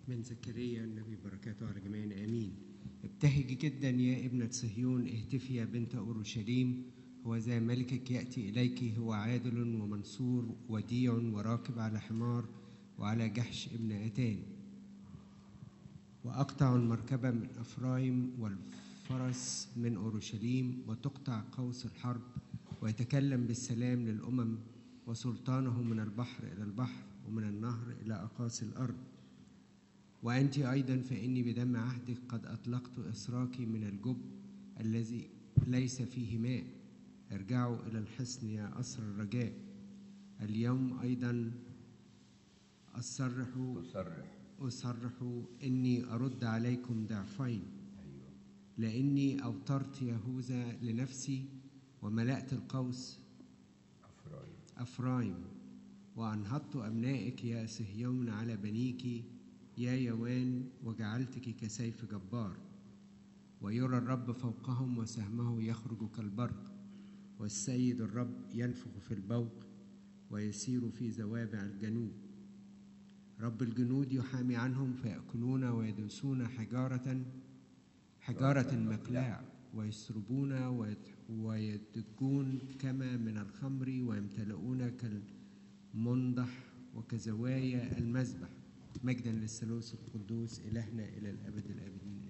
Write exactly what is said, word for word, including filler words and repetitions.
من زكريا النبي بركاته على جميعنا آمين. ابتهجي جدا يا ابنة صهيون، اهتفي يا بنت أورشليم، هو ذا ملكك يأتي إليك، هو عادل ومنصور وديع وراكب على حمار وعلى جحش ابن أتان. وأقطع المركبة من أفرايم والفرس من أورشليم، وتقطع قوس الحرب، ويتكلم بالسلام للأمم، وسلطانه من البحر إلى البحر ومن النهر إلى أقاصي الأرض. وأنت أيضا فإني بدم عهدك قد أطلقت إسراك من الجب الذي ليس فيه ماء. ارجعوا إلى الحصن يا أسر الرجاء. اليوم أيضا أصرح أصرح إني أرد عليكم ضعفين، لأني أوترت يهوذا لنفسي وملأت القوس أفرايم, أفرايم وأنهضت أبنائك يا صهيون على بنيك يا يوان، وجعلتك كسيف جبار. ويرى الرب فوقهم وسهمه يخرج كالبرق، والسيد الرب ينفخ في البوق ويسير في زوابع الجنوب. رب الجنود يحامي عنهم فيأكلون ويدوسون حجارة حجارة مقلاع، ويسربون ويدجون كما من الخمر، ويمتلئون كالمنضح وكزوايا المذبح. مجدا للثالوث القدوس إلهنا إلى الأبد الآبدين.